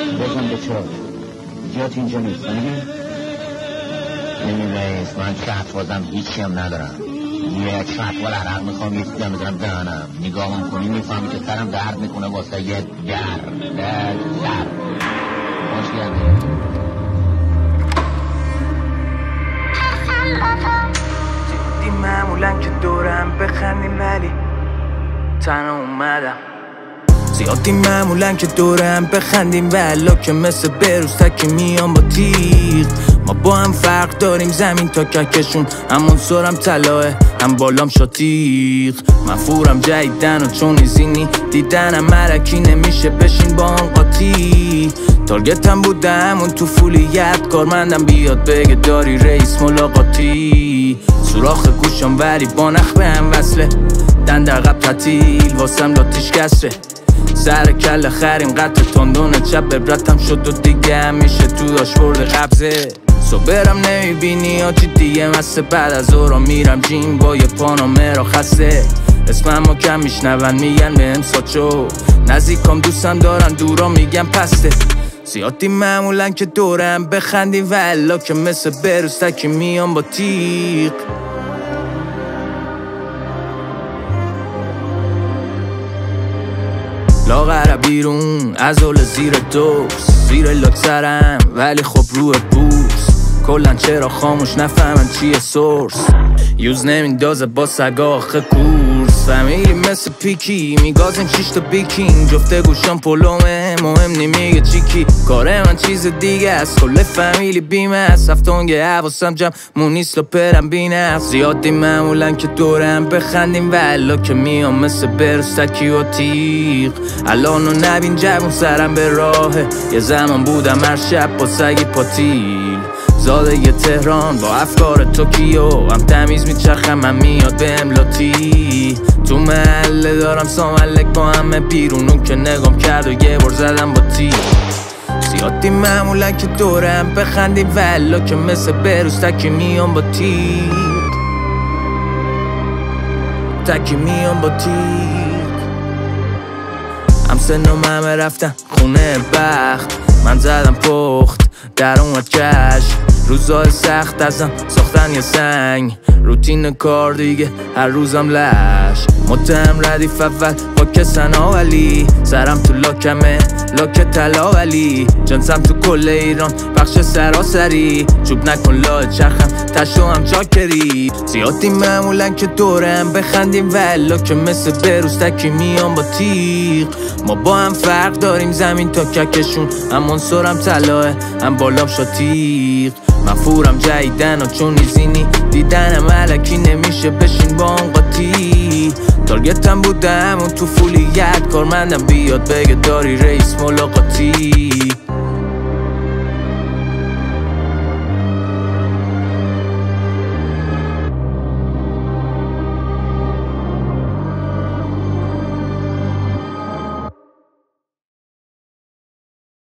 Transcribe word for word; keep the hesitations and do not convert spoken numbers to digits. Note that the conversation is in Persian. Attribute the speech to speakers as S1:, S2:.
S1: بزن به چهار جات اینجا نیست نمیگی؟ نمی رئیس من چطوازم هیچی هم ندارم یه چطوال عرق میخوام یه سیدم بزنم دهنم نگاهم کنی میفهمی که سرم درد میکنه واسه یه در در در باش گرده
S2: جدی معمولا که دورم بخندیم ولی تنها اومدم زیادی معمولا که دورم بخندیم ولی که مثل بروز تکی میام با تیغ ما با هم فرق داریم زمین تا ککشون همون سرم طلاه هم بالام شاتیغ مفورم جدیدن و چون ایزینی دیدنم مرکی نمیشه بشین با هم قاطی تارگتم بوده همون تو فولیت کارمندم بیاد بگه داری رئیس ملاقاتی سوراخ گوشم ولی با نخ به هم وصله دند عقب تعطیل واسم لاتیش کسره سر کل خریم قطع تندون چپ عبرتم شد و دیگه همیشه تو داشت برده قبضه صبرم نمیبینی آجی دیگه مسته بعد از اورا میرم جیم با یه پانامه را خسته اسممو کم میشنون میگن بهم ساچو نزدیکام دوستم دارن دورا میگن پسته زیادی معمولا که دورم بخندیم ولا که مثل بروز تکی میام با تیغ لاغر بیرون از اول زیر دوست زیر لاکسرم ولی خب روی بوست کلن چرا خاموش نفهمن چیه سورس یوز نمیندازه با سگاخه کورس فامیلی مثل پیکی میگازیم شیش تا بیکینگ جفته گوشم پلومه مهم نمیگه چیکی کاره من چیز دیگه است کل فامیلی بیمه است هفتونگه حواسم جمع مونیست لپرم بینه زیادی معمولا که دورم بخندیم ولا که میام مثل بروز تکی و تیغ الانو نبین جوون سرم به راهه یه زمان بودم هر شب با سگی پاتیل زاده یه تهران با افکار توکیو هم تمیز میچرخم هم میاد به املاتی تو محله دارم ساملک با همه بیرونون که نگام کرد و یه بار زدم با تی زیادی معمولا که دورم بخندیم ولا که مثل بروز تکی میام با تی تکی میام با تی هم سنم همه رفتن خونه بخت من زدم پخت در اومد کش روزای سخت ازم ساختن یه سنگ روتین کار دیگه هر روزم لش متهم ردیف اول با کسن ولی سرم تو لاکمه لاک طلا ولی جنسم تو کل ایران بخش سراسری چوب نکن لاه چرخم تشو هم چاکری زیادی معمولا که دورم بخندیم ولا که مثل بروز تکی میام با تیغ ما با هم فرق داریم زمین تا ککشون همون سرم طلاه هم بالام شاتیغ مفورم جدیدن و چون ایزینی دیدنم علکی نمیشه بشین با هم قاطی تارگتم بوده همون تو فولیت کارمندم بیاد بگه داری رئیس ملاقاتی